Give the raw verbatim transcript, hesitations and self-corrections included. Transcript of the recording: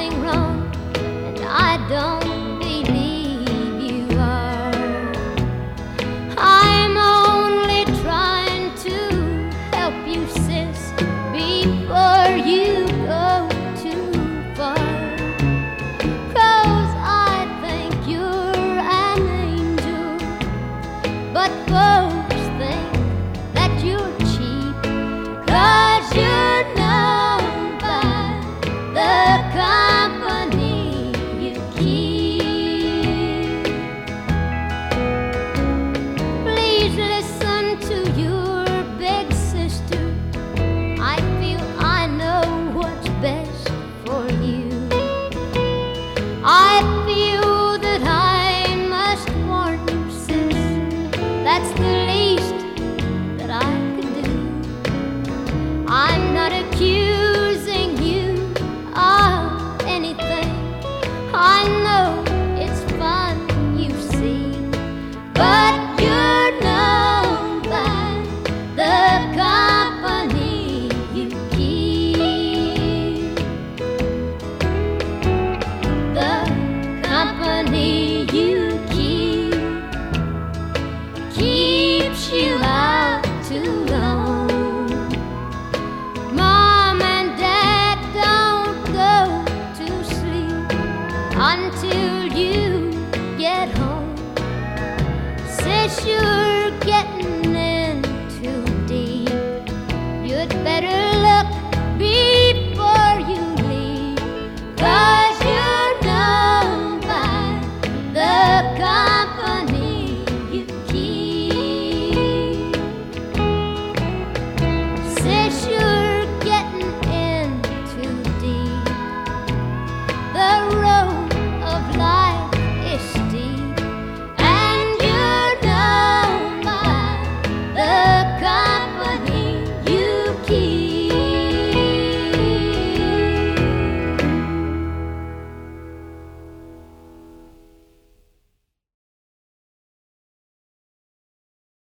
nothing wrong, and I don't believe you are. I'm only trying to help you, sis, before you go too far. 'Cause I think you're an angel, but folks think that you're cheap. 'Cause you're known by the company you keep. Please listen to your big sister. I feel I know what's best for you. I feel that I must warn you, sis. That's the least that I can do. I'm not accusing you of anything. I know it's fun, you see, but you're known by the company you keep. The company you keep keeps you out too long. Mom and Dad don't go to sleep until you get home. Sis, you're